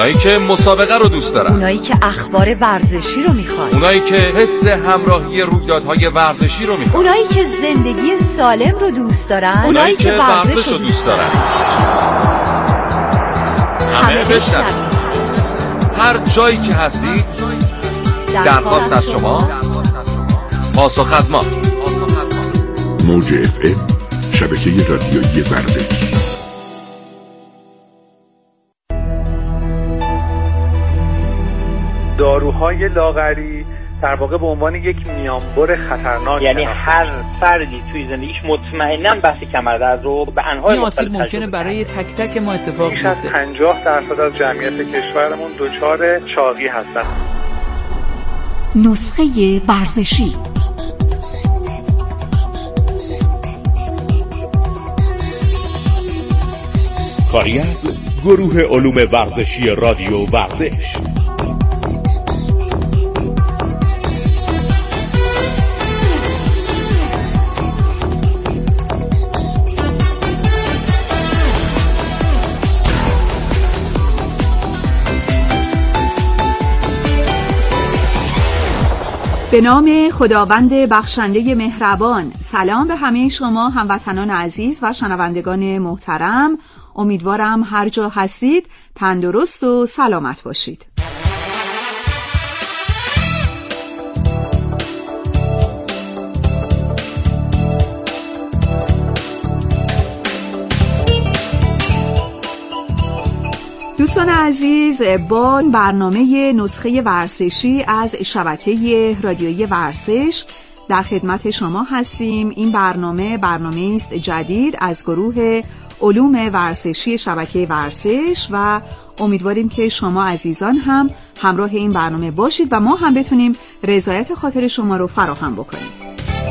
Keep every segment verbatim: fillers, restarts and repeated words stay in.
اونایی که مسابقه رو دوست دارن، اونایی که اخبار ورزشی رو میخوان، اونایی که حس همراهی رویدادهای ورزشی رو میخوان، اونایی که زندگی سالم رو دوست دارن، اونایی که ورزش رو دوست دارن. همه بشنوید. هر جایی که هستید درخواست از شما، پاسخ از ما. موج اف ام، شبکه رادیویی ورزش. داروهای لاغری در واقع به عنوان یک میانبر خطرناک، یعنی هر فردی توی زندگیش مطمئناً بحث کمردرد رو به انواع مختلف ممکنه برای تک تک ما اتفاق بیفته. بیش از پنجاه درصد از جمعیت کشورمون دچار چاقی هستن. نسخه ورزشی. کاری از گروه علوم ورزشی رادیو ورزش. به نام خداوند بخشنده مهربان. سلام به همه شما هموطنان عزیز و شنوندگان محترم. امیدوارم هر جا هستید تندرست و سلامت باشید. دوستان عزیز، با برنامه نسخه ورزشی از شبکه رادیویی ورزش در خدمت شما هستیم. این برنامه برنامه است جدید از گروه علوم ورزشی شبکه ورزش و امیدواریم که شما عزیزان هم همراه این برنامه باشید و ما هم بتونیم رضایت خاطر شما رو فراهم بکنیم.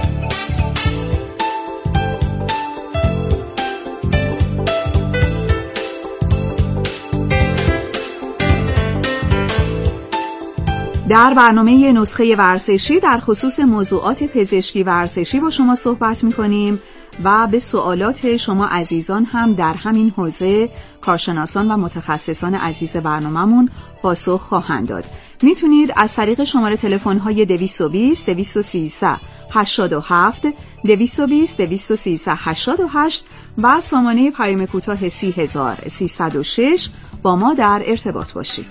در برنامه نسخه ورزشی در خصوص موضوعات پزشکی ورزشی با شما صحبت می‌کنیم و به سوالات شما عزیزان هم در همین حوزه کارشناسان و متخصصان عزیز برنامه‌مون پاسخ خواهند داد. میتونید از طریق شماره تلفن‌های دویست و بیست دویست و سیزده هشتاد و هفت دویست و بیست دویست و سیزده هشتاد و هشت و سامانه پیام کوتاه سی هزار سیصد و شش با ما در ارتباط باشید.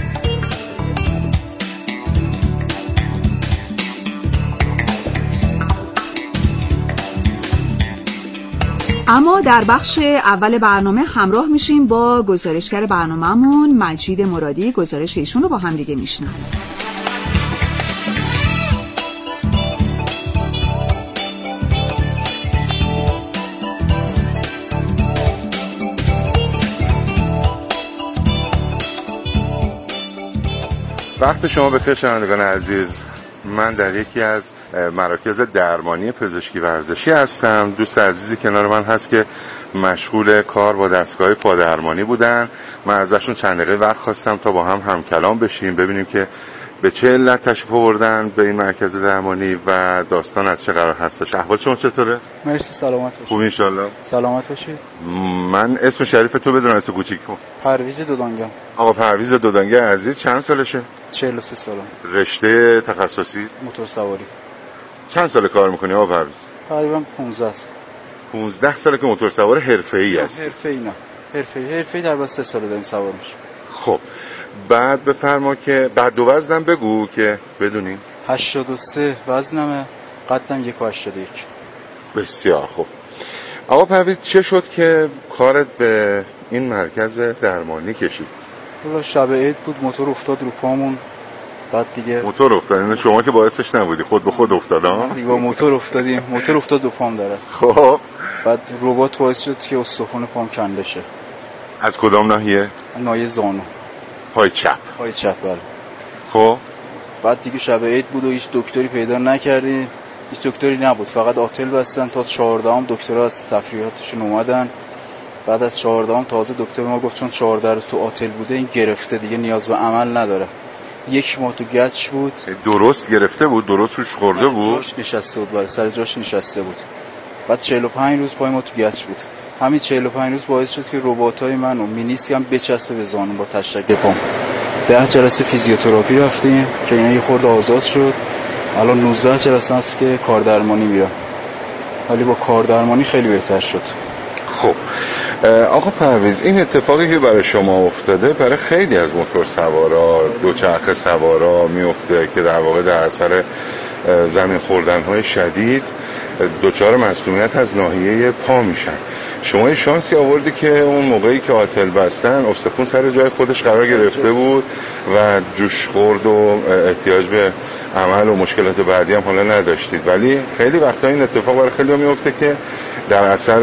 اما در بخش اول برنامه همراه میشیم با گزارشگر برنامه‌مون مجید مرادی. گزارش ایشون رو با هم دیگه میشنویم. وقت شما بخیر شنوندگان عزیز. من در یکی از مراکز درمانی پزشکی ورزشی هستم. دوست عزیزی کنار من هست که مشغول کار با دستگاه پادرمانی بودن. من ازشون چند دقیقه وقت خواستم تا با هم هم کلام بشیم، ببینیم که به چه علت تشریف آوردن به این مرکز درمانی و داستان از چه قرار هستش. احوال شما چطوره؟ مرسی، سلامت باشید. خوبی ان شاء الله؟ سلامت باشید. من اسم شریف تو بدونم، اسم کوچیکم. پرویز دودانگه. آقا پرویز دودانگه عزیز چند سالشه؟ چهل و سه سالم. رشته تخصصی؟ موتور سواری. چند سال کار میکنی آقا پرویز؟ تقریبا پانزده سال. پانزده ساله که موتور سوار حرفه‌ای هستی؟ حرفه‌ای نه. حرفه‌ای حرفه‌ای در بس سه سال داریم سوار میشم. خب بعد بفرما که بعد دو وزنم بگو که بدونیم. هشتاد و سه وزنمه، قدم یک و هشتاد و یک. بسیار خوب. آقا پرویز چه شد که کارت به این مرکز درمانی کشید؟ والا شب عید بود، موتور افتاد رو پامون. بعد دیگه موتور افتاد؟ یعنی شما که باعثش نبودی، خود به خود افتاد ها؟ با موتور افتادیم. موتور افتاد رو پام درست. خب بعد ربات باعث شد که استخوان پام کنده شه. از کدام ناحیه؟ ناحیه زانو. پای چپ. پای چپ بله. خب بعد دیگه شب عید بود و هیچ دکتری پیدا نکردیم. هیچ دکتری نبود، فقط آتل بستن. تا چهاردهم دکترها از تفریحاتشون اومدن. بعد از چهاردهم تازه دکتر ما گفت چون چهارده روز تو آتل بوده این گرفته، دیگه نیاز به عمل نداره. یک ماه تو گچ بود. درست گرفته بود؟ درست روش خورده بود؟ جاش نشسته بود، بله سر جاش نشسته بود. بعد چهل و پنج روز پای ما تو گچ بود. همین چهل و پنج روز باعث شد که رباطای من و مینیسک هم بچسبه به زانو با تشک پام. ده جلسه فیزیوتراپی رفتیم که اینا یه خورده آزاد شد. الان نوزده جلسه هست که کاردرمانی میرم، ولی با کاردرمانی خیلی بهتر شد. خب آقا پرویز، این اتفاقی که برای شما افتاده برای خیلی از موتور سوارا، دوچرخه سوارا میفته که در واقع در اثر زمین خوردن‌های شدید دچار مسئولیت از ناحیه پا میشن. شما یه شانسی آوردی که اون موقعی که آتل بستن استخون سر جای خودش قرار گرفته بود و جوش خورد و احتیاج به عمل و مشکلات بعدی هم حالا نداشتید، ولی خیلی وقتا این اتفاق برای خیلی میفته که در اثر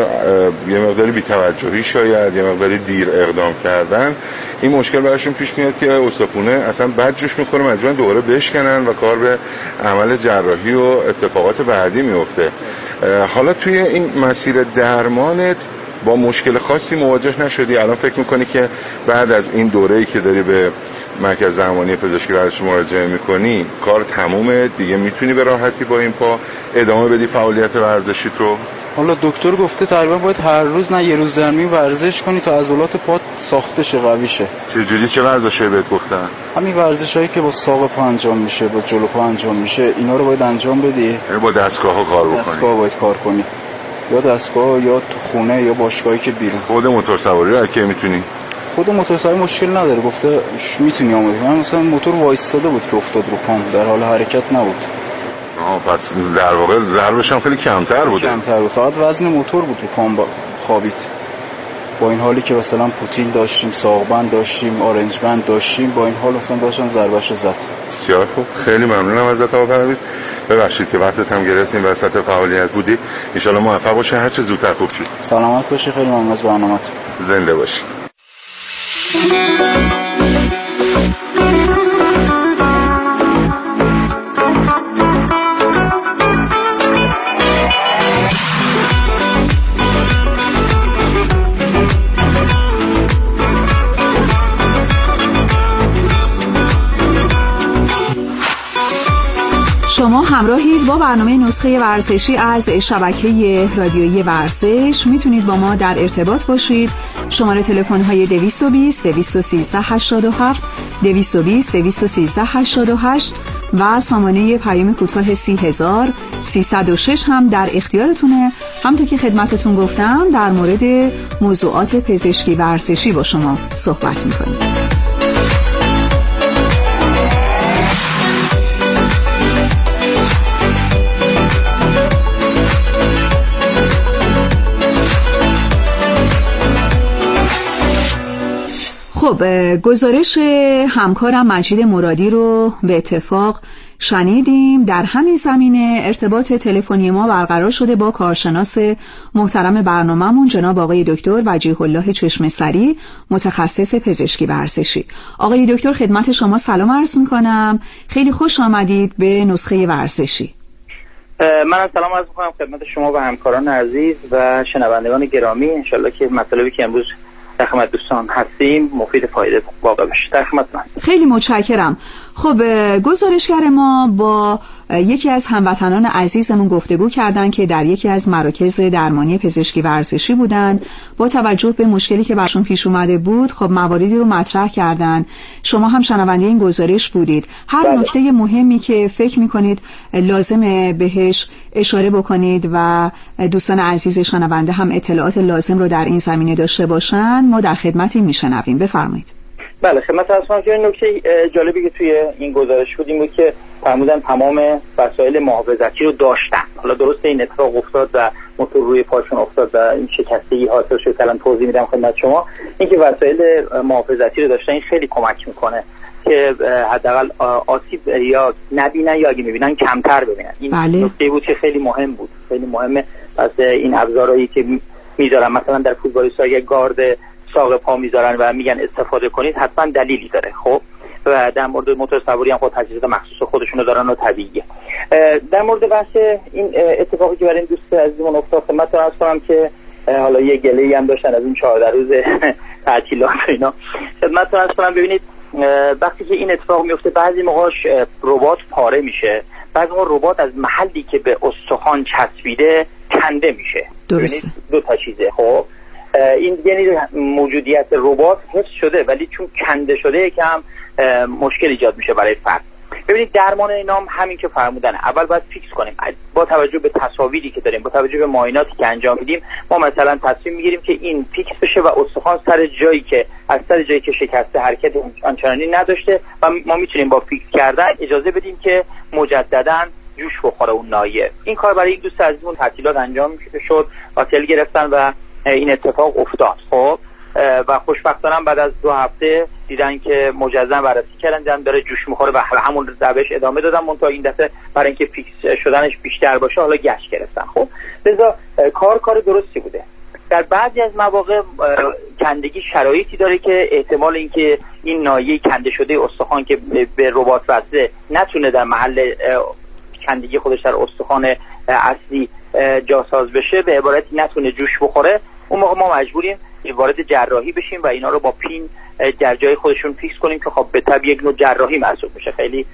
یه مقداری بی‌توجهی شاید یه مقداری دیر اقدام کردن این مشکل براشون پیش میاد که استخونه اصلا بد جوش میخوره، مجبورن دوباره بشکنن و کار به عمل جراحی و اتفاقات بعدی میفته. حالا توی این مسیر درمانت با مشکل خاصی مواجه نشدی؟ الان فکر میکنی که بعد از این دوره‌ای که داری به مرکز درمانی پزشکی ورزشی مراجعه میکنی کار تمومه دیگه، میتونی به راحتی با این پا ادامه بدی فعالیت ورزشیت رو؟ حالا دکتر گفته تقریبا باید هر روز نه یه روز درمی ورزش کنی تا عضلات پات ساخته شه، قوی شه. چه جوری چه ورزشایی بهت گفتن؟ همین ورزشایی که با ساق پا انجام میشه، با جلو پا انجام میشه، اینا رو باید انجام بدی. یعنی با دستگاه‌ها کار بکنی. دستگاه باید کار کنی. یا دستگاه یا تو خونه یا باشگاهی که بیرون. خود موتور سواری رو کی میتونی؟ خود موتور سواری مشکل نداره، گفته میتونی آماده کنی. مثلا موتور وایستاده بود که افتاد رو پام، در حال حرکت نبود. آه پس در واقع ضربش هم خیلی کمتر بوده. کمتر بود، فقط وزن موتور بود رو پام خوابید. با این حالی که مثلا پوتین داشتیم، ساقبند داشتیم، آرنج بند داشتیم، با این حال مثلا داشتن ضربه‌شو زد. بسیار خوب، خیلی ممنونم ازت آقا پرویز. ببخشید که وقتت هم گرفتیم، وسط فعالیت بودی. ان شاء الله موفق باشی، هر چه زودتر خوب شی. سلامت باشی، خیلی ممنون از برنامه‌ت. زنده باشی. شما همراهید با برنامه نسخه ورزشی از شبکه رادیویی ورزش. میتونید با ما در ارتباط باشید. شماره تلفن های دویست و بیست دویست و سیزده هشتاد و هفت دویست و بیست دویست و سیزده هشتاد و هشت و سامانه پیام کوتاه سی هزار سیصد و شش هم در اختیارتونه. همونطور که خدمتتون گفتم در مورد موضوعات پزشکی ورزشی با شما صحبت میکنیم. خب گزارش همکارم مجید مرادی رو به اتفاق شنیدیم. در همین زمینه ارتباط تلفنی ما برقرار شده با کارشناس محترم برنامه‌مون جناب آقای دکتر وجیه الله چشمه‌سری، متخصص پزشکی ورزشی. آقای دکتر خدمت شما سلام عرض می‌کنم. خیلی خوش آمدید به نسخه ورزشی. من سلام عرض می‌کنم خدمت شما و همکاران عزیز و شنوندگان گرامی. انشالله که مطالبی که امروز در خدمت دوستان هستیم مفید فایده واقع بشه. در خدمتتون. خیلی متشکرم. خب گزارشگر ما با یکی از هموطنان عزیزمون گفتگو کردن که در یکی از مراکز درمانی پزشکی ورزشی بودن. با توجه به مشکلی که برشون پیش اومده بود خب مواردی رو مطرح کردن. شما هم شنونده این گزارش بودید. هر نکته مهمی که فکر میکنید لازمه بهش اشاره بکنید و دوستان عزیز شنونده هم اطلاعات لازم رو در این زمینه داشته باشن، ما در خدمتی میشنویم. بفرمایید. بله خدمت هستم که نکته جالبی که توی این گزارش بود این بود که فرمودن تمام وسایل محافظتی رو داشتن. حالا درسته این اتفاق افتاد و موتور روی پاشون افتاد و این شکستگی حاصل شد. الان توضیح میدم خدمت شما. اینکه وسایل محافظتی رو داشتن این خیلی کمک میکنه که حداقل آسیب یا نبینن یا اگه میبینن کمتر ببینن. این بله. نکته بود که خیلی مهم بود. خیلی مهمه. پس این ابزارهایی که میذارن مثلا در فوتبالیست‌ها یک گارد ساق پا میذارن و میگن استفاده کنید حتما دلیلی داره. خب و در مورد موتور سواری هم خود تجهیزات مخصوص خودشونو دارن و طبیعیه. در مورد بحث این اتفاقی که برای این دوست عزیزمون افتاد خدمتتون عرض کنم که حالا یه گله‌ای هم داشتن از این چهارده روز تعطیلات و اینا. خدمتتون عرض کنم ببینید وقتی که این اتفاق میفته بعضی موقعش رباط پاره میشه، بعضی موقع رباط از محلی که به استخوان چسبیده کنده میشه. درسته. دو تا چیزه. خب این یعنی موجودیت ربات حفظ شده ولی چون کنده شده یکم مشکل ایجاد میشه برای فرد. ببینید درمان اینا هم همین که فرمودن، اول باید فیکس کنیم با توجه به تصاویری که داریم، با توجه به معایناتی که انجام میدیم، ما مثلا تصمیم میگیریم که این فیکس بشه و استخوان سر جایی که از سر جایی که شکسته حرکت آنچنانی نداشته و ما میتونیم با فیکس کردن اجازه بدیم که مجددا جوش بخوره اون ناحیه. این کار برای یک دوست عزیزمون تعطیلات انجام شد، هتل گرفتن و این اتفاق افتاد. خب و خوشبختانه بعد از دو هفته دیدن که مجزا بررسی کردن، دیدن داره جوش میخوره و همون روش ادامه دادن، منتها این دفعه برای اینکه فیکس شدنش بیشتر باشه حالا گشت گرفتن. خب لذا کار کار درستی بوده. در بعضی از مواقع کندگی شرایطی داره که احتمال اینکه این ناحیه کنده شده استخوان که به رباط وصله نتونه در محل کندگی خودش در استخوان اصلی جاساز بشه، به عبارتی نتونه جوش بخوره، اون موقع ما مجبوریم وارد جراحی بشیم و اینا رو با پین در جای خودشون فیکس کنیم که خب به طب یک نوع جراحی محسوب میشه. خیلی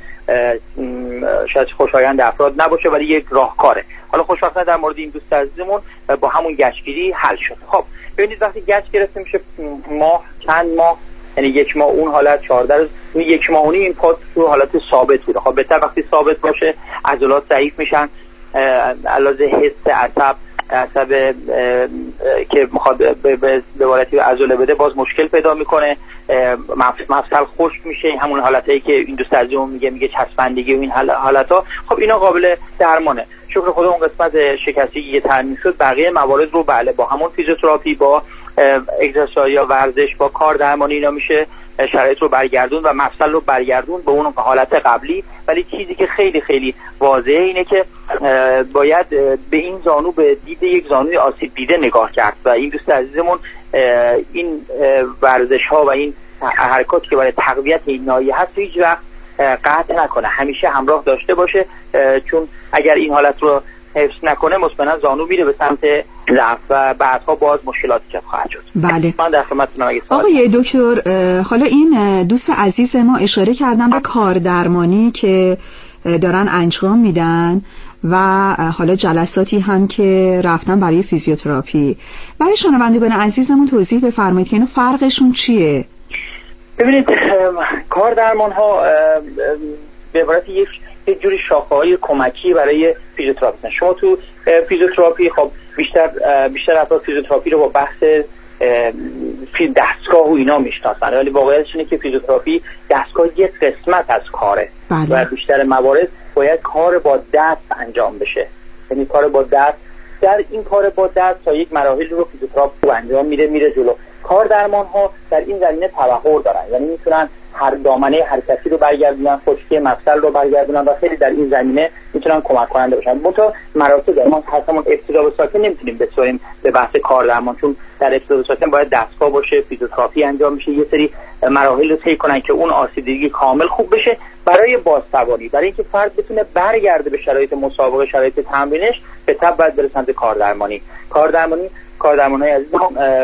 شاید خوشایند افراد نباشه ولی یک راهکاره. حالا خوشبختانه در مورد این دوست عزیزمون با همون گچگیری حل شد. خب ببینید وقتی گچ گرفته میشه ماه چند ماه، یعنی یک ماه اون حالت چهارده روز، یک ماه اونی این پا تو حالت ثابت بوده. خب به طب وقتی ثابت باشه عضلات ضعیف میشن، علاوه حس عصب عصب که میخواد به وارتی عضله بده باز مشکل پیدا میکنه، مفصل خشک میشه، همون حالتایی که این دوست عزیزمون میگه میگه چسبندگی و این حالتا. خب اینا قابل درمانه. شکر خدا اون قسمت شکستگی که ترمیم شد بقیه موارد رو بله با همون فیزیوتراپی، با اگزرسایز یا ورزش، با کار درمانی اینا میشه شرایط رو برگردون و مفصل رو برگردون به اون حالت قبلی. ولی چیزی که خیلی خیلی واضحه اینه که باید به این زانو به دید یک زانوی آسیب دیده نگاه کرد و این دوست عزیزمون این ورزش ها و این حرکاتی که برای تقویت این ناحیه هست هیچ وقت قطع نکنه، همیشه همراه داشته باشه، چون اگر این حالت رو حفظ نکنه مطمئنا زانو میره به سمت ضعف و بعدها باز مشکلات ایجاد خواهد شد. بله. من در خدمتتونم. اگه آقای دکتر حالا این دوست عزیز ما اشاره کردن به کار درمانی که دارن انجام میدن و حالا جلساتی هم که رفتن برای فیزیوتراپی. برای شنوندگان عزیزمون توضیح بفرمایید که اینو فرقشون چیه؟ ببینید کار درمان ها به عبارت یک یک جوری شاخه‌های کمکی برای فیزیوتراپی هستن. شما تو فیزیوتراپی خب بیشتر بیشتر افراد فیزیوتراپی رو با بحث دستگاه و اینا میشناسن، ولی واقعیتش اینه که فیزیوتراپی دستگاه یک قسمت از کاره. بله. و بیشتر موارد باید کار با دست انجام بشه، یعنی کار با دست. در این کار با دست تا یک مراحل رو فیزیوتراپی انجام میده میره جلو. کار درمان ها در این زمینه تبحر دارن، یعنی میتونن هر دامنه حرکتی رو برگردونن، خشکی مفصل رو برگردونن و خیلی در این زمینه میتونن کمک کننده باشن. منتها مراتب داره. ما همون ابتدا به ساکن نمیتونیم بسپاریم به بحث کار درمان، چون در ابتدا به ساکن باید دستگاه باشه، فیزیوتراپی انجام میشه، یه سری مراحل رو طی کنن که اون آسیب‌دیدگی کامل خوب بشه برای بازسواری، برای اینکه فرد بتونه برگرده به شرایط مسابقه، شرایط تمرینش. به تبع باید بره سمت کار درمانی. کار درمانی کار درمانای عزیزم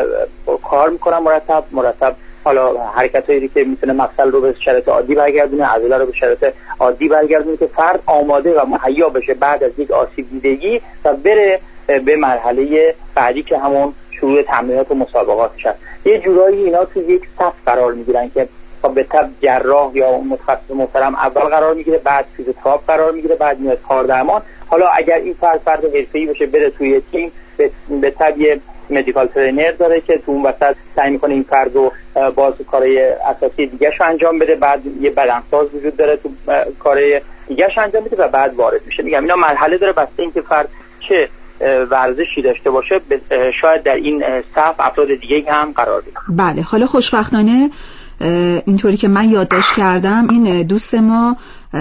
کار میکنن مرتب مرتب حالا حرکتایی که میتونه مفصل رو به شرایط عادی برگردونه، عضله رو به شرایط عادی برگردونه که فرد آماده و مهیا بشه بعد از یک آسیب دیدگی و بره به مرحله بعدی که همون شروع تمرینات و مسابقاتش هست. یه جورایی اینا تو یک صف قرار میگیرن که به طب جراح یا متخصص محترم اول قرار میگیره، بعد فیزیوتراپ قرار میگیره، بعد میاد کار درمان. حالا اگر این فرد فرد حرفه‌ای باشه بره توی تیم، به طب یه مدیکال ترینر داره که تو اون وسط سعی میکنه این فرد رو باز کارهای اساسی دیگه‌شو انجام بده، بعد یه بدنساز وجود داره تو کارهای دیگه‌ش انجام میده و بعد وارد میشه. میگم اینا مرحله داره بسته اینکه فرد چه ورزشی داشته باشه شاید در این صف افراد دیگه هم قرار بگیره. بله. حالا خوشبختانه اینطوری که من یادداشت کردم این دوست ما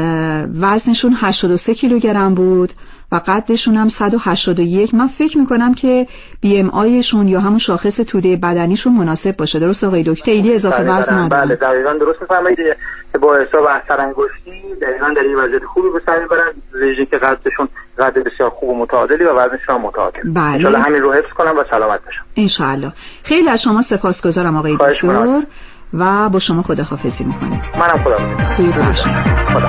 وزنشون هشتاد و سه کیلوگرم بود و قدشون هم صد و هشتاد و یک. من فکر میکنم که بی ام آیشون یا همون شاخص توده بدنیشون مناسب باشه. درست آقای دکتر؟ خیلی اضافه وزن ندارن. بله دقیقاً درست میفرمایید. با حساب اثر انگشتی دقیقاً در این وضعیت خوبی به سر میبرن، ویژه که قدشون قد بسیار خوب و متعادلی و وزنشون هم متعادل. بله. ان شاء الله همین رو حفظ کنم و سلامت باشم. ان شاء الله. خیلی از شما سپاسگزارم آقای دکتر و با شما خداحافظی میکنیم. منم خداحافظی. درود بر شما. خدا.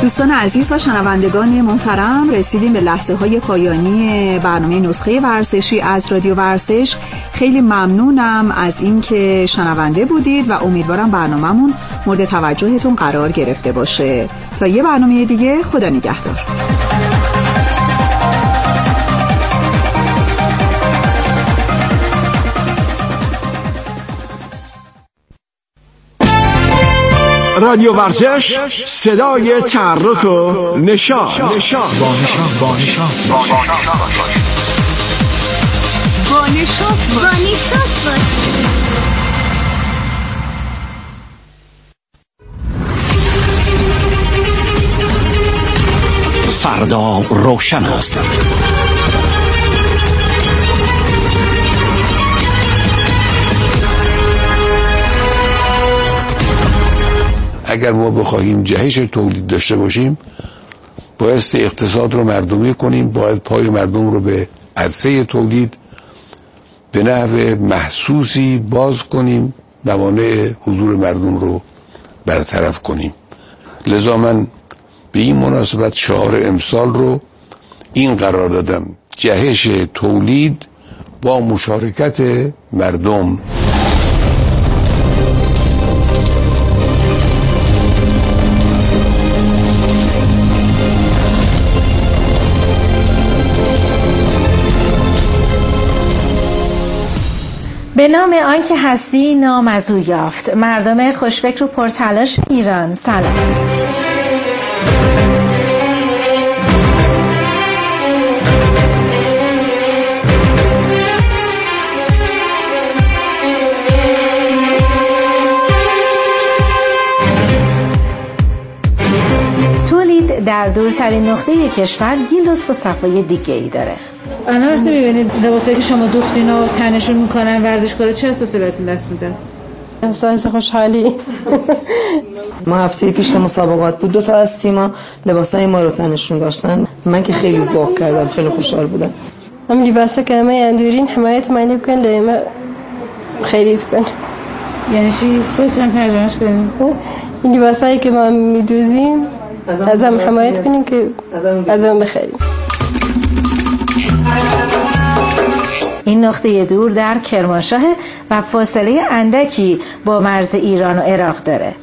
دوستان عزیز و شنوندگان محترم، رسیدیم به لحظه های پایانی برنامه نسخه ورزشی از رادیو ورزش. خیلی ممنونم از اینکه شنونده بودید و امیدوارم برنامه‌مون مورد توجهتون قرار گرفته باشه. تا یه برنامه دیگه، خدا نگهدار. رادیو ورزش، صدای تحرک و نشاط. با نشاط با نشاط با نشاط با نشاط فردا روشن است. اگر ما بخواهیم جهش تولید داشته باشیم، باید اقتصاد رو مردمی کنیم، باید پای مردم رو به عرصه تولید به نحو محسوسی باز کنیم، موانع حضور مردم رو برطرف کنیم. لذا من به این مناسبت شعار امسال رو این قرار دادم: جهش تولید با مشارکت مردم. به نام آنکه هستی نام از او یافت. مردم خوشفکر و پرتلاش ایران، سلام. تولید در دورترین نقطه کشور یه لطف و صفای دیگه ای داره. الان وقتی میبینید لباسایی که شما دوختین و تنشون میکنن ورزشکارا، چه احساسی بهتون دست میده؟ احساس خوشحالی. ما هفته پیش که مسابقات بود، دو تا از تیم‌ها لباسای ما رو تنشون داشتن. من که خیلی ذوق کردم، خیلی خوشحال بودم. هم لباسا که ما اندورین حمایت مالی بکن لیما خیریت کن. یعنی چی؟ خودتون ترجمهش کنین؟ این لباسایی که ما میدوزیم ازم حمایت کنیم که ازم بخریم. این نقطه دور در کرمانشاه و فاصله اندکی با مرز ایران و عراق داره.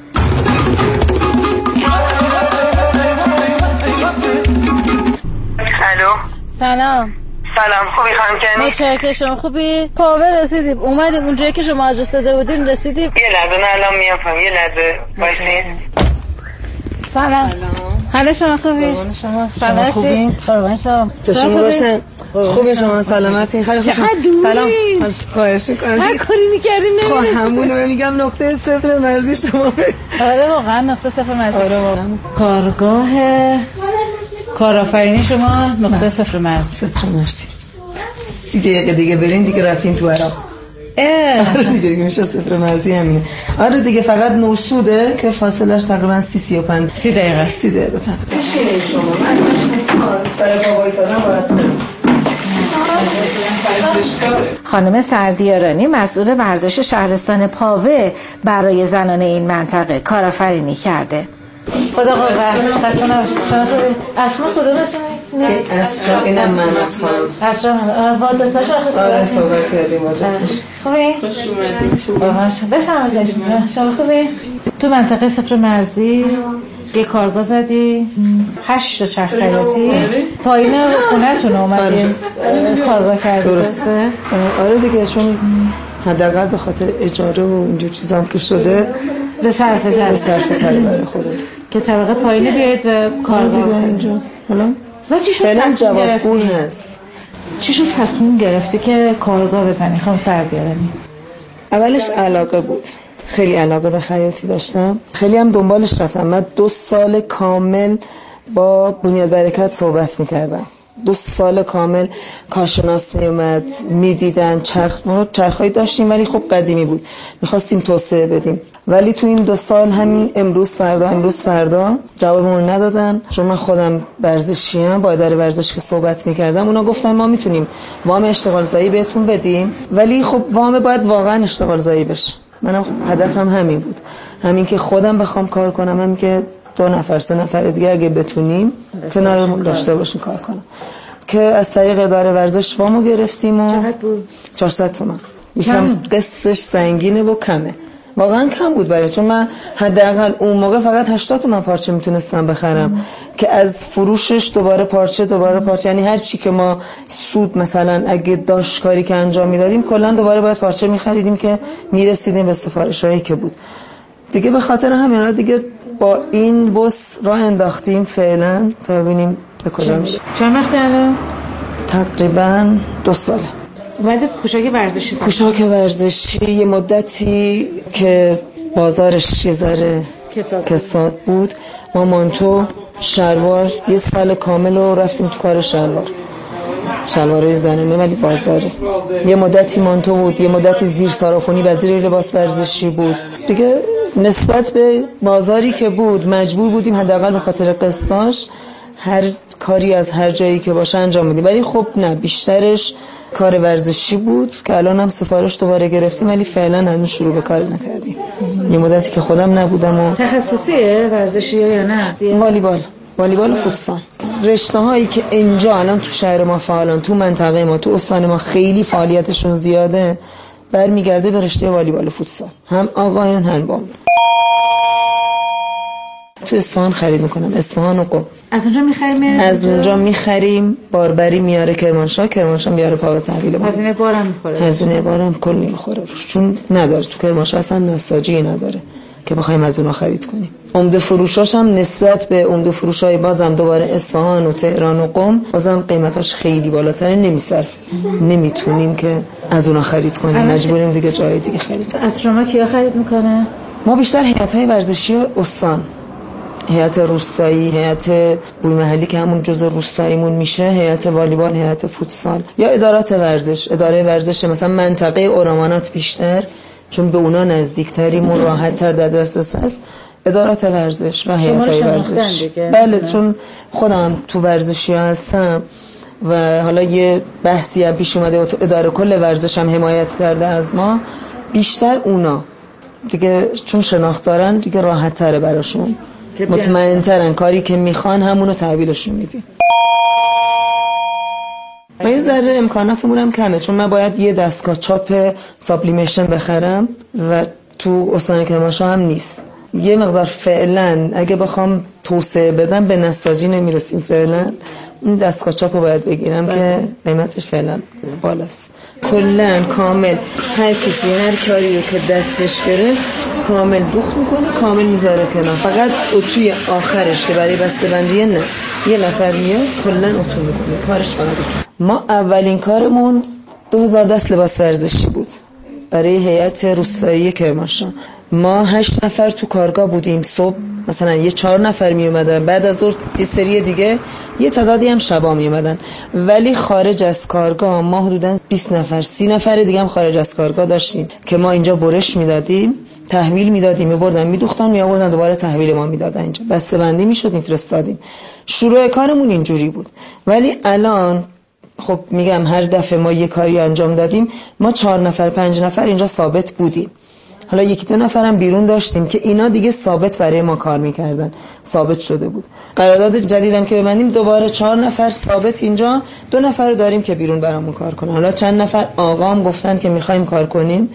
الو. سلام. سلام، خوبی خانم کنی؟ متشکرم. شما خوبی؟ کاوه رسیدیم. اومدیم اونجایی که شما از رسیده بودیم رسیدیم. یه لحظه، نه الان میام فهم. یه لحظه وایسید. سلام. حالا شما خوبی؟ قربان شما. شما خوبی؟ قربان شما. چشم روشن. خوبه شما، سلامتی؟ خیلی خوشم. سلام. خواهش می‌کنم. هر کاری می‌کردیم نمی‌رسید. خب همون میگم نقطه صفر مرزی شما. آره واقعا نقطه صفر مرزی. آره واقعا. کارگاه کارآفرینی شما نقطه صفر مرزی. صفر مرزی. سی دقیقه دیگه برین دیگه رفتین تو عراق. آره دیگه دیگه میشه صفر مرزی همینه. آره دیگه فقط نوسوده که فاصلش تقریبا سی سی و پنج سی دقیقه سی دقیقه تقریبا. شما من سر بابای سلام برات. خانم سردیارانی مسئول ورزش شهرستان پاوه برای زنان این منطقه کارآفرینی کرده. خدا قوت. خسته نباشید. شما خوبی؟ اسما کدومشونه؟ اسرا. اینم من از خانم اسرا. وادتاشو آخه آره صحبت کردیم با جفتش. خوبی؟ خوشم. بفرمایید. شما خوبی؟ تو منطقه صفر مرزی یه کارگاه زدی، هشت تا چرخ خیاطی، پایین خونه‌تون اومدین کارگاه کردی. درسته؟ آره دیگه، چون حداقل به خاطر اجاره و اینجور چیزام که شده به صرف تر به صرف تر برای خودم که طبقه پایینی بیاید به کارگاه دیگه اینجا. حالا و چی شد تصمیم گرفتی؟ هست. چی شد تصمیم گرفتی که کارگاه بزنی خانم سردیارانی؟ اولش علاقه بود، خیلی علاقه به خیاطی داشتم، خیلی هم دنبالش رفتم. من دو سال کامل با بنیاد برکت صحبت میکردم، دو سال کامل کارشناس میومد میدیدن، چرخ ما چرخایی داشتیم ولی خب قدیمی بود، میخواستیم توسعه بدیم، ولی تو این دو سال همین امروز فردا امروز فردا جوابمون ندادن. چون من خودم ورزشیم، با اداره ورزش که صحبت میکردم، اونا گفتن ما میتونیم وام اشتغال زایی بهتون بدیم، ولی خب وام باید واقعا اشتغال زایی بشه. منم هدفم همین بود، همین که خودم بخوام کار کنم، همین که دو نفر سه نفر دیگه اگه بتونیم کنارمون داشته باشیم کار کنم، که از طریق اداره ورزش وامو گرفتیم و چقدر بود؟ چهارصد تومان. یکم قسطش سنگینه و کمه، واقعا کم بود برای، چون من حداقل اون موقع فقط هشتاد تومن پارچه میتونستم بخرم ام. که از فروشش دوباره پارچه دوباره پارچه، یعنی هر چی که ما سود مثلا اگه داشت کاری که انجام میدادیم کلا دوباره باید پارچه میخریدیم که میرسیدیم به سفارشایی که بود دیگه. به خاطر همین دیگه با این بس راه انداختیم فعلا تا ببینیم به کجا میشه. چند وقت الان؟ تقریبا دو ساله. اومده پوشاک ورزشی دارم. پوشاک ورزشی یه مدتی که بازارش یه ذره کساد بود، ما مانتو شلوار یه سال کامل رو رفتیم تو کار شلوار، شلوارای زنانه ولی بازاره. یه مدتی مانتو بود، یه مدتی زیر سارافونی و زیر لباس ورزشی بود دیگه. نسبت به بازاری که بود مجبور بودیم حداقل به خاطر قسطاش هر کاری از هر جایی که باشه انجام بدیم، ولی خب نه، بیشترش کار ورزشی بود که الان هم سفارش دوباره گرفتیم ولی فعلا هنوز شروع به کار نکردیم. یه مدتی که خودم نبودم. و تخصصیه ورزشی یا نه؟ والیبال، والیبال و فوتسال. رشته هایی که اینجا الان تو شهر ما فعالن، تو منطقه ما، تو استان ما خیلی فعالیتشون زیاده، برمیگرده به رشته والیبال و فوتسال، هم آقایان هم بام. تو اصفهان خرید میکنم، اصفهان و قم. از اونجا میخریم؟ از اونجا میخریم، باربری میاره کرمانشاه، کرمانشاه میاره پا تحویل ما. هزینه بارم میخوره. هزینه بارم کلی میخوره چون نداره تو کرمانشاه اصلا نساجی نداره که بخوایم از اونها خرید کنیم. عمده فروشاش هم نسبت به عمده فروشای بازم دوباره اصفهان و تهران و قم بازم قیمتاش خیلی بالاتره، نمیصرف نمیتونیم که از اونها خرید کنیم، مجبوریم دیگه جای دیگه خرید کنیم. از شما کیا خرید میکنه؟ ما بیشتر هیئت‌های ورزشی استان، هیئت روستایی، هیئت بوی محلی که همون جزء روستاییمون میشه، هیئت والیبال، هیئت فوتسال یا ادارات ورزش. اداره ورزش مثلا منطقه اورامانات بیشتر چون به اونا نزدیکتریم و راحت‌تر در دسترس هست، ادارات ورزش و هیئت‌های ورزش. بله چون خودم تو ورزشی هستم و حالا یه بحثی هم پیش اومده و اداره کل ورزش هم حمایت کرده از ما، بیشتر اونا دیگه چون شناخت دارن دیگه راحت‌تره براشون، مطمئن‌ترن کاری که میخوان همونو تحویلشون میدیم. ما یه ذره امکاناتمون هم کمه چون من باید یه دستگاه چاپ سابلیمیشن بخرم و تو استان کرمانشاه هم نیست. یه مقدار فعلا اگه بخوام توسعه بدم به نساجی نمیرسیم، فعلا این دستگاه چاپ رو باید بگیرم بله. که قیمتش فعلا بالاست. کلن کامل هر کسی هر کاری رو که دستش گرفت کامل دوخت میکنه، کامل میذاره کنار، فقط اتوی آخرش که برای بسته‌بندی نه یه نفر میاد کلن اتو میکنه، کارش فقط اتو. ما اولین کارمون دو هزار دست لباس ورزشی بود برای هیئت روستایی کرمانشاه. ما هشت نفر تو کارگاه بودیم، صبح مثلا یه چهار نفر می اومدن، بعد از ظهر یه سری دیگه یه تعدادی هم شبا می اومدن، ولی خارج از کارگاه ما حدوداً بیست نفر سی نفر دیگه هم خارج از کارگاه داشتیم که ما اینجا برش میدادیم، تحویل میدادیم، میبردن میدوختن میآوردن دوباره تحویل ما میدادن، اینجا بسته‌بندی میشد میفرستادیم. شروع کارمون اینجوری بود. ولی الان خب میگم هر دفعه ما یه کاری انجام دادیم، ما چهار نفر پنج نفر اینجا ثابت بودیم، حالا یکی دو نفرم بیرون داشتیم که اینا دیگه ثابت برای ما کار میکردن، ثابت شده بود. قرارداد جدیدم که ببندیم دوباره چهار نفر ثابت اینجا، دو نفر رو داریم که بیرون برامون کار کنن. حالا چند نفر آقام گفتن که میخوایم کار کنیم.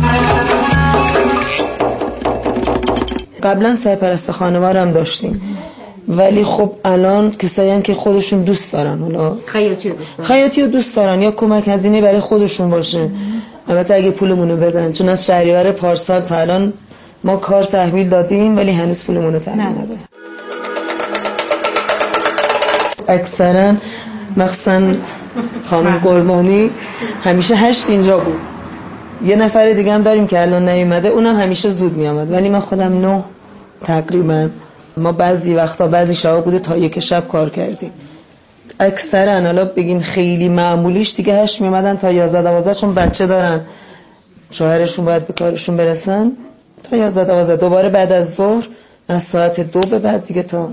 قبلا سرپرست خانوار هم داشتیم ولی خب الان کسایی که خودشون دوست دارن، حالا خیاطی رو دوست دارن، خیاطی رو دوست دارن یا کمک هزینه برای خودشون باشه، البته اگه پولمونو بدن، چون از شهریور پارسال تا الان ما کار تحویل دادیم ولی هنوز پولمونو تحویل ندادیم. اکثرا مخصوصا خانم قربانی همیشه هشت اینجا بود، یه نفر دیگه هم داریم که الان نیومده، اونم همیشه زود میامد، ولی من خودم نه تقریبا. ما بعضی وقتا بعضی شبا بوده تا یک شب کار کردیم. اکثرا حالا بگیم خیلی معمولیش دیگه هشت میامدن تا یازده دوازده، چون بچه دارن شوهرشون باید به کارشون برسن، تا یازده دوازده دوباره بعد از ظهر از ساعت دو به بعد دیگه تا.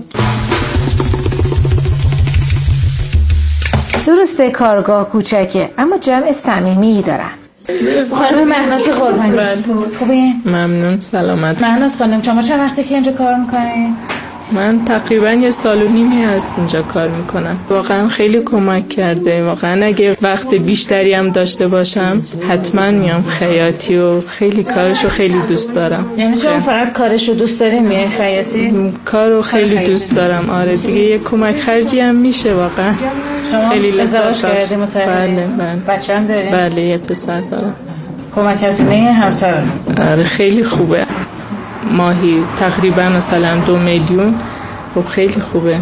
درسته کارگاه کوچکه اما جمع صمیمی دارن. خانم مهناز قربانی خوبه؟ ممنون، سلامت. مهناز خانم شما چند وقته که اینجا کار میکنین؟ من تقریبا یه سال و نیمی هست اینجا کار میکنم. واقعا خیلی کمک کرده. واقعا اگه وقت بیشتری هم داشته باشم حتما میام خیاطی و خیلی کارشو خیلی دوست دارم. یعنی شما فقط کارشو دوست داری میای خیاطی؟ کارو خیلی دوست دارم. آره دیگه یه کمک خرجی هم میشه واقعا. شما خیلی ازدواج کردی متأهلی؟ بله بله. بچه هم داری؟ بله یه پسر دارم. کمک هزینه همسر؟ آره خیلی خوبه. ماهی تقریبا مثلا دو میلیون. خب خیلی خوبه.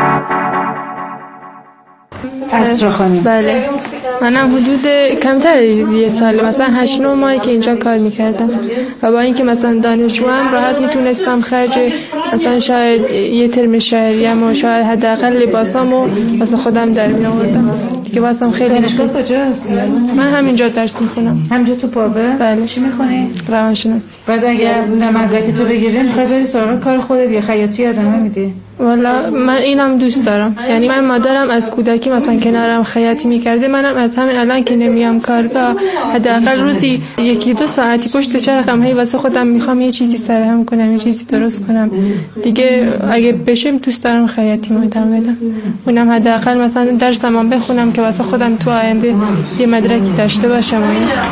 اسرا خانم. بله منم حدود کمتر از یه سال مثلا هشت نه ماهی که اینجا کار میکردم و با اینکه مثلا دانشجوام راحت میتونستم خرج مثلا شاید یه ترم شهریم و شاید حداقل لباسامو واسه خودم در می آوردم دیگه. واسم خیلی دانشگاه کجاست؟ من همینجا درس میخونم. همینجا تو پاوه؟ بله. چی میخونی؟ روانشناسی. بعد اگه مدرک تو بگیری میخوای بری سراغ کار خودت یا خیاطی ادامه میدی؟ والا من اینم دوست دارم. یعنی من مادرم از کودکی مثلا کنارم خیاطی میکرده، منم از همین الان که نمیام کارگاه حداقل روزی یکی دو ساعتی پشت چرخم هی واسه خودم میخوام یه چیزی سرهم کنم، یه چیزی درست کنم دیگه. اگه بشم دوست دارم خیاطی ادامه بدم. اونم حداقل مثلا درسم بخونم که واسه خودم تو آینده یه مدرکی داشته باشم.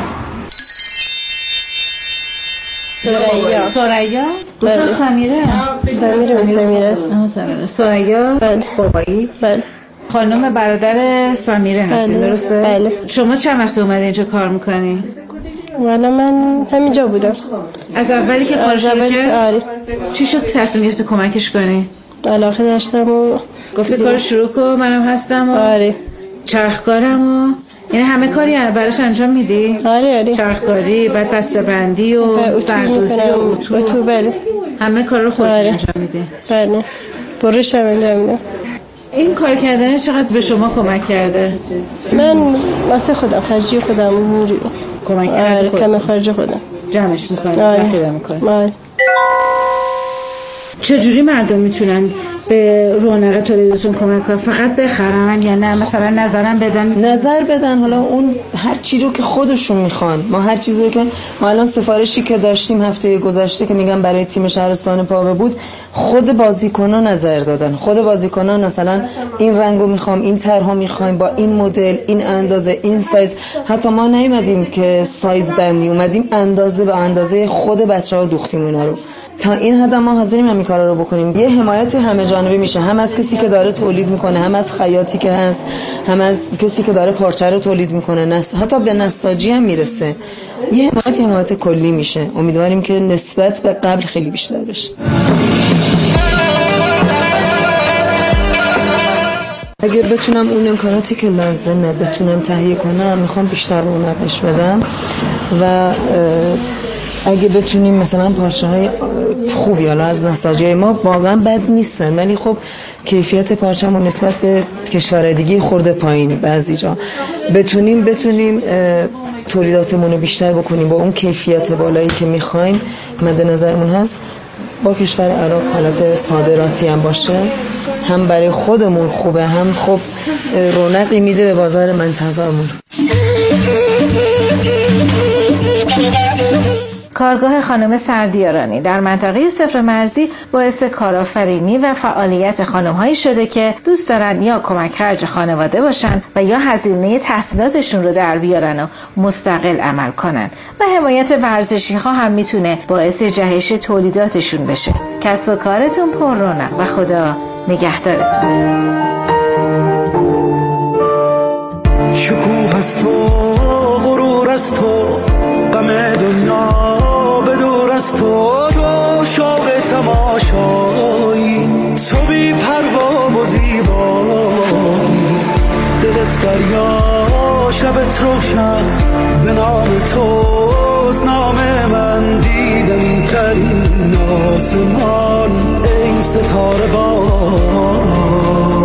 سریا سریا بله. سمیره سمیره سمیره است. سریا بابایی. بله. خانم برادر سمیره هستی بله. درسته؟ بله. شما چند وقت اومده اینجا کار میکنی؟ والا من همینجا بودم از اولی که کار شروع کرد؟ آره. چی شد که تصمیم گرفتی کمکش کنی؟ علاقه داشتم و گفتی کار شروع کن منم هستم و آره. چرخکارم و یعنی همه کاری براش انجام میدی؟ آره آره. چرخکاری، بعد بسته بندی و سردوزی و اتو. اتو بله. همه کار رو خودت آره. انجام میدی؟ بله. برش هم انجام میدم. این کار کردن چقدر به شما کمک کرده؟ من واسه خودم خرجی خودم اونجوری کمک کرده خودم. کم خرج خودم جمعش میکنی؟ ذخیره میکنی؟ آره. چجوری مردم میتونن به رونق تولیدتون کمک کنن؟ فقط بخرن یا نه مثلا نظرم بدن؟ نظر بدن. حالا اون هر چی رو که خودشون میخوان. ما هر چیزی رو که ما الان سفارشی که داشتیم هفته گذشته که میگم برای تیم شهرستان پاوه بود، خود بازیکنان نظر دادن. خود بازیکنان مثلا این رنگو میخوام، این طرحو میخوایم، با این مدل، این اندازه، این سایز. حتی ما نیومدیم که سایز بندی، اومدیم اندازه به اندازه خود بچه‌ها دوختیم اونا رو. تا این حد ما حاضریم همین کارا رو بکنیم. یه حمایت همه جانبه میشه، هم از کسی که داره تولید میکنه، هم از خیاطی که هست، هم از کسی که داره پارچه رو تولید میکنه، نس... حتی به نساجی هم میرسه. یه حمایت حمایت کلی میشه. امیدواریم که نسبت به قبل خیلی بیشتر بشه. اگه بتونم اون امکاناتی که لازمه بتونم تهیه کنم، میخوام بیشتر رونقش بدم و اگه بتونیم مثلا پارچه های خوبی حالا از نساجی ما واقعا بد نیستن، ولی خب کیفیت پارچه‌مون نسبت به کشور دیگه خورده پایینه. بعضی جا بتونیم بتونیم تولیداتمون رو بیشتر بکنیم با اون کیفیت بالایی که میخوایم مد نظرمون هست، با کشور عراق حالت صادراتی هم باشه، هم برای خودمون خوبه، هم خب رونقی میده به بازار منطقه‌مون. کارگاه خانم سردیارانی در منطقه صفر مرزی باعث کارآفرینی و فعالیت خانم‌هایی شده که دوست دارن یا کمک خرج خانواده باشن و یا هزینه تحصیلاتشون رو در بیارن و مستقل عمل کنن و حمایت ورزشی‌ها هم میتونه باعث جهش تولیداتشون بشه. کسب و کارتون پر رونق و خدا نگهدارتون. شکوه است و غرور است و غم دنیا بدور است تو تو شوق تماشایی تو بی پروا و زیبایی دلت دریا شبت روشن به نام توست نام من دیدنی ترین آسمان ای ستاره بان